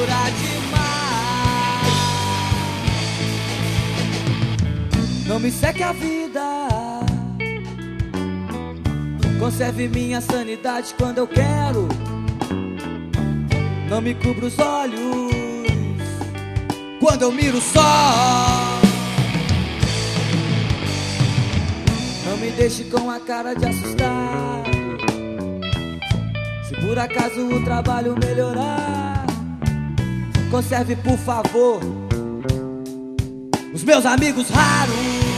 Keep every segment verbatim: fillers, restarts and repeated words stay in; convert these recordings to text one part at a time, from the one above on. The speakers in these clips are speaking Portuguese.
procura demais. Não me seque a vida, conserve minha sanidade quando eu quero. Não me cubra os olhos quando eu miro o sol. Não me deixe com a cara de assustado. Se por acaso o trabalho melhorar, conserve por favor os meus amigos raros.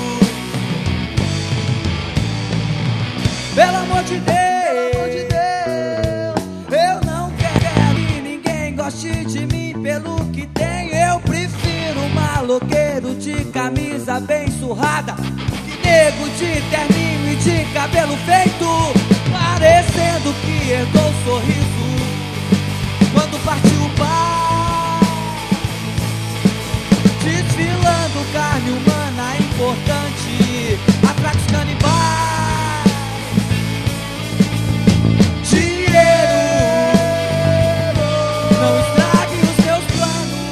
Pelo amor de Deus, eu não quero que ninguém goste de mim pelo que tem. Eu prefiro um maloqueiro de camisa bem surrada, nego de terninho e de cabelo feito, parecendo que herdou sorriso quando partiu o pai, desfilando carne humana importante, atracos canibais. Dinheiro, não estrague os meus planos.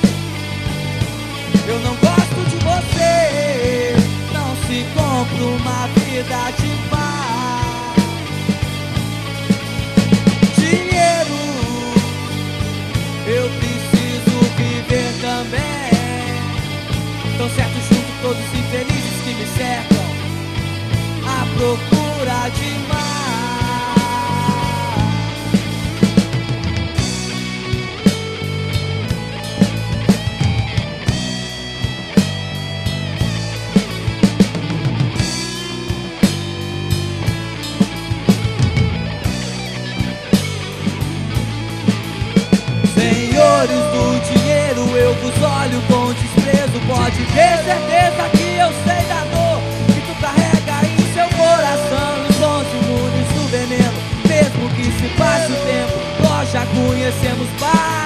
Eu não gosto de você, não se compra uma vida de paz. Dinheiro, eu preciso viver também. Tão certo junto todos os infelizes que me cercam, à procura demais. Senhores do dinheiro, eu vos olho com desprezo. Pode ter certeza que eu sei da dor que tu carrega em seu coração. Os sons imunes do veneno, mesmo que se passe o tempo, nós já conhecemos paz.